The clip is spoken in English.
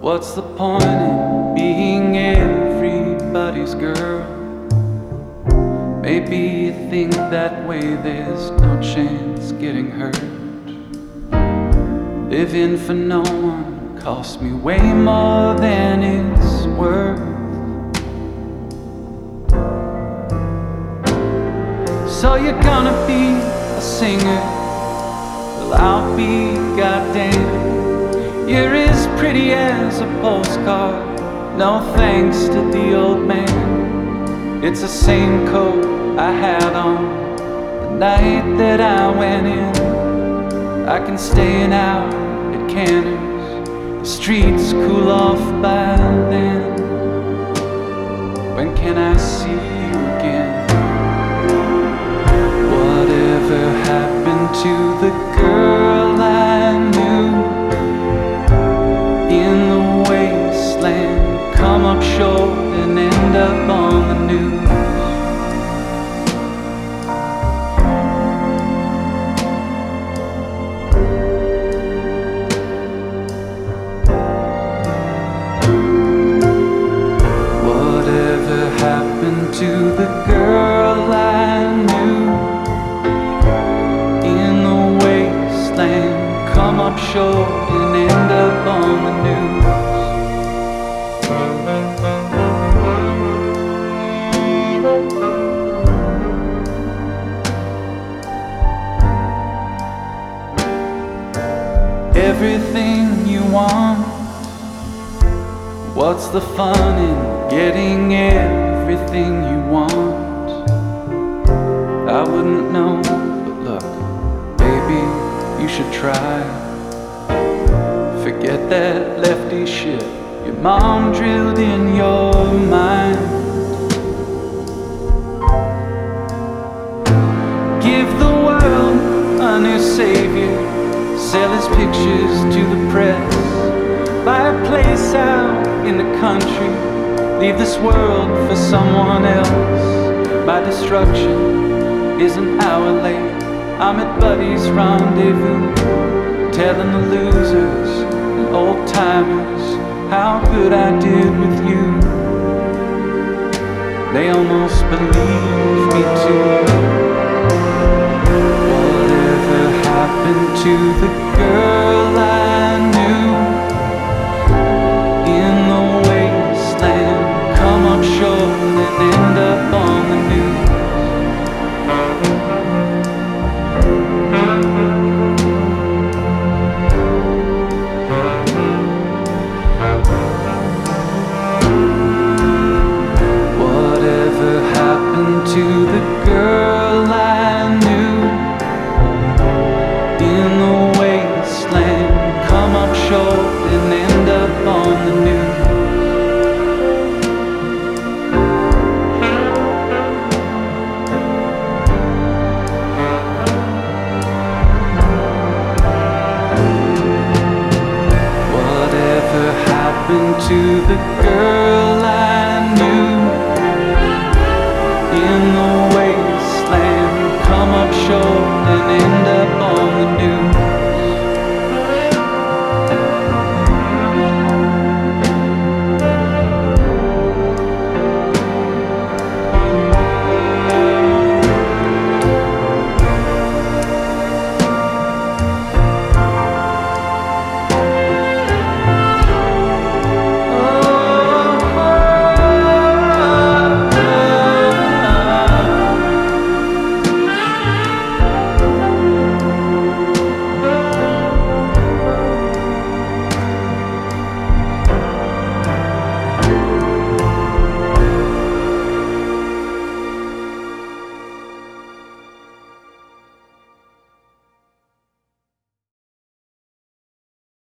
What's the point in being everybody's girl? Maybe you think that way there's no chance getting hurt. Living for no one cost me way more than it's worth. So you're gonna be a singer? Well, I'll be goddamn. You're as pretty as a postcard. No thanks to the old man. It's the same coat I had on the night that I went in. I can stay out at Canner's. The streets cool off by then. When can I see you again? Whatever happened to the girl I knew? In the wasteland, come up short and end up on the news. Whatever happened to the girl I knew? In the wasteland, come up short and end up on the news. Everything you want. What's the fun in getting everything you want? I wouldn't know, but look, baby, you should try. Forget that lefty shit your mom drilled in your mind. Give the world a new savior. Sell his pictures to the press. Buy a place out in the country. Leave this world for someone else. My destruction is an hour late. I'm at Buddy's rendezvous, telling the losers and old timers how good I did with you. They almost believe me too. Whatever happened to the